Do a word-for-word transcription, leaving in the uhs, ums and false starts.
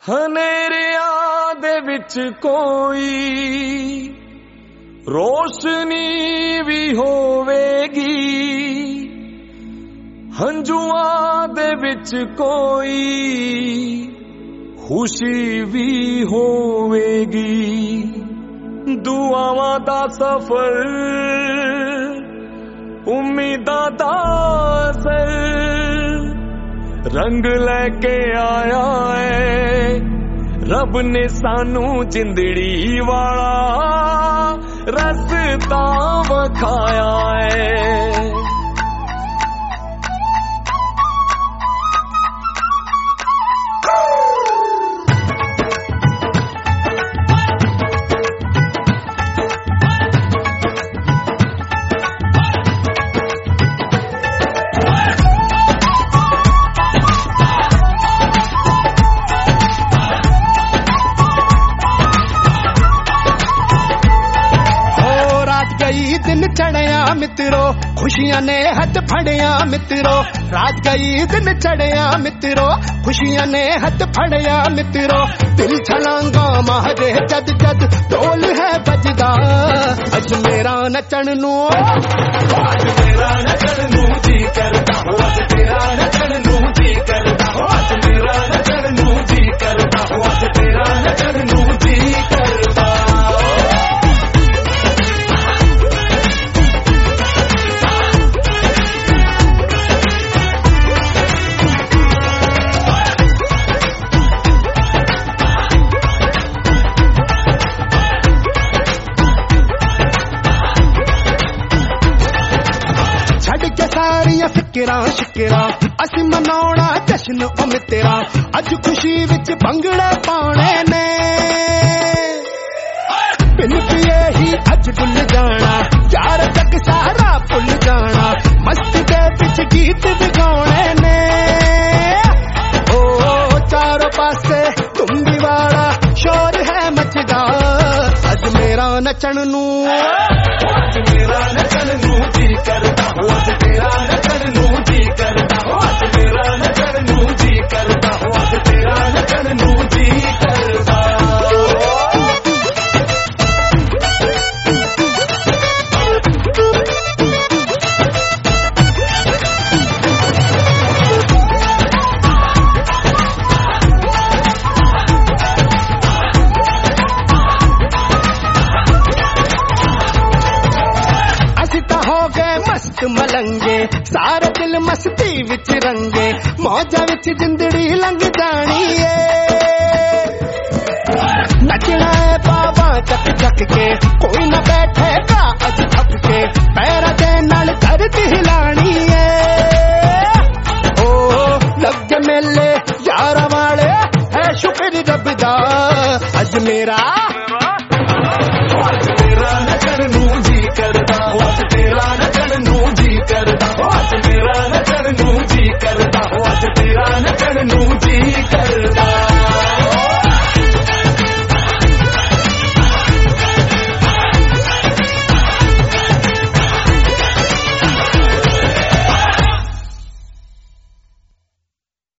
ਹਨੇਰਿਆਂ ਦੇ ਵਿੱਚ ਕੋਈ ਰੋਸ਼ਨੀ ਵੀ ਹੋਵੇਗੀ, ਹੰਝੂਆਂ ਦੇ ਵਿੱਚ ਕੋਈ ਖੁਸ਼ੀ ਵੀ ਹੋਵੇਗੀ। ਦੁਆਵਾਂ ਦਾ ਸਫ਼ਰ, ਉਮੀਦਾਂ ਦਾ ਸਰ रंग लैके आया है रब ने सानू जिंदड़ी वाला रस्ता वखाया है। दिन चढ़िया मित्रो खुशियां ने हथ फड़िया मित्रो, रात गई दिन चढ़िया मित्रो खुशियां ने हथ फड़िया मित्रो। दिल छलांगा महदे जद जद ढोल है बजदा, अज मेरा नचन नू अज मेरा नचन नू जी करदा, अज तेरा नचन नू जी करदा, अज मेरा नचन नू जी करदा, अज तेरा नचन नू जी करदा। सारिया फिकरा शिकरा असी मनाउणा जश्न ओ मित्रा, अज खुशी विच भंगड़े पाने ने बिन पिए ही अज डुल जाना, यार तक सारा भुल जाना, मस्ती दे विच गीत गाने ने। ओ चारों पासे कुंभी वाला शोर है मचदा, अज मेरा नचन नू अज मेरा नचन नू जी करदा, अज तेरा नचन नू जी करदा, अज मेरा नचन नू जी करदा, अज तेरा नचन नू जी करदा। मस्त मलंगे सारे दिल मस्ती विच रंगे, मौजा विच जिंदड़ी लंघ जानी है। नचना है बाबा चक चक के, कोई न बैठेगा अज थक के, पैरा दे नाल धरती हिलानी है। ओ लग मेले यारा वाले है शुक्र रब दा, अज मेरा